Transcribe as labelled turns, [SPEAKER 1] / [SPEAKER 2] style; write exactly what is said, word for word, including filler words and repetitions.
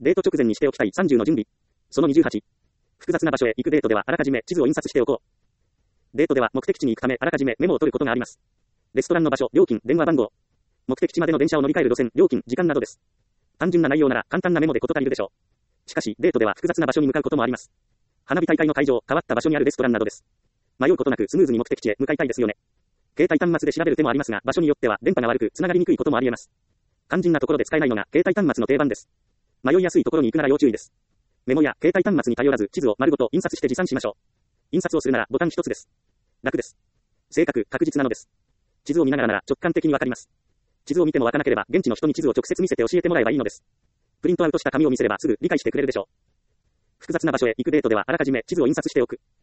[SPEAKER 1] デート直前にしておきたいさんじゅうの準備。そのにじゅうはち。複雑な場所へ行くデートではあらかじめ地図を印刷しておこう。デートでは目的地に行くためあらかじめメモを取ることがあります。レストランの場所、料金、電話番号。目的地までの電車を乗り換える路線、料金、時間などです。単純な内容なら簡単なメモで事足りるでしょう。しかし、デートでは複雑な場所に向かうこともあります。花火大会の会場、変わった場所にあるレストランなどです。迷うことなくスムーズに目的地へ向かいたいですよね。携帯端末で調べる手もありますが、場所によっては電波が悪く、つながりにくいこともあり得ます。肝心なところで使えないのが携帯端末の定番です。迷いやすいところに行くなら要注意です。メモや携帯端末に頼らず地図を丸ごと印刷して持参しましょう。印刷をするならボタン一つです。楽です。正確、確実なのです。地図を見ながらなら直感的にわかります。地図を見てもわからなければ現地の人に地図を直接見せて教えてもらえばいいのです。プリントアウトした紙を見せればすぐ理解してくれるでしょう。複雑な場所へ行くデートではあらかじめ地図を印刷しておく。